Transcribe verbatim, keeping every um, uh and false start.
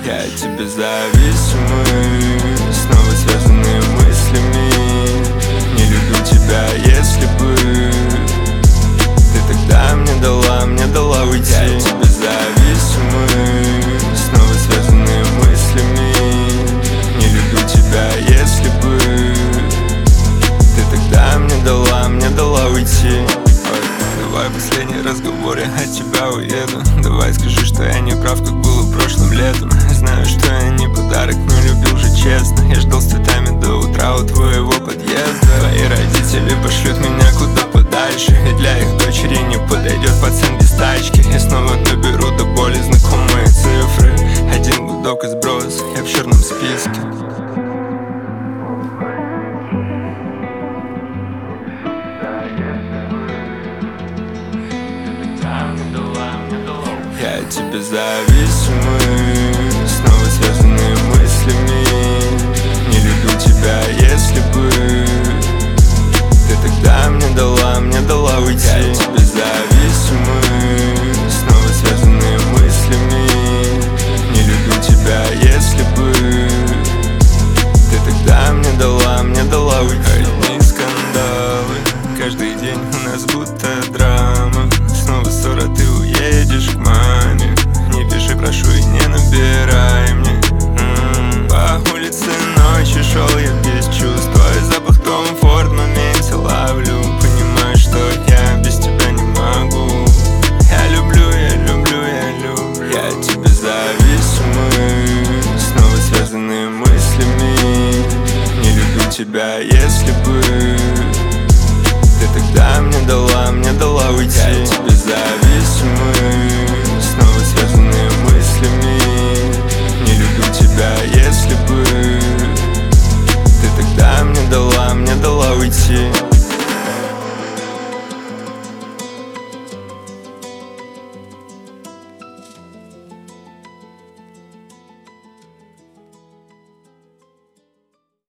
Я от тебя зависимый, снова связанные мыслями. Не люблю тебя, если бы ты тогда мне дала, мне дала уйти. Я от тебя зависимый, снова связанные мыслями. Не люблю тебя, если бы ты тогда мне дала, мне дала уйти. Давай последний разговор, я от тебя уеду. Давай скажи, что я не прав, как было прошлым летом. Знаю, что я не подарок, но любил же честно. Я ждал с цветами до утра у твоего подъезда. Твои родители пошлют меня куда подальше, и для их дочери не подойдет пацан без тачки. Я снова доберу до боли знакомые цифры. Один гудок и сброс, я в черном списке. Я от тебя зависимый, снова связанные мыслями. Не люблю тебя, если бы ты тогда мне дала, мне дала уйти. Я от тебя зависимый, снова связанные мыслями. Не люблю тебя, если бы ты тогда мне дала, мне дала уйти. Одни скандалы, каждый день у нас будто драма. Снова ссора, ты уедешь к маме. Не пиши, прошу, и не набирай мне. М-м-м. По улице ночью шел я без чувств. Твой запах комфорт в моменте ловлю. Понимаю, что я без тебя не могу. Я люблю, я люблю, я люблю. Я от тебя зависимый, снова связанные мыслями. Не люблю тебя, если бы ты тогда мне дала, мне дала уйти. Я от тебя зависимый, снова связанные мыслями. Не люблю тебя, если бы ты тогда мне дала, мне дала уйти.